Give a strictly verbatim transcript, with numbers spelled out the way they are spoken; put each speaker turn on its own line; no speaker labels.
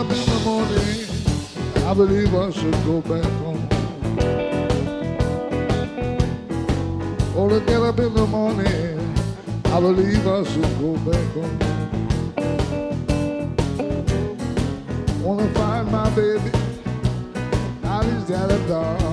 up in the morning, I believe I should go back home. Oh, to get up in the morning, I believe I should go back home. Wanna find my baby, now he's down at dawn.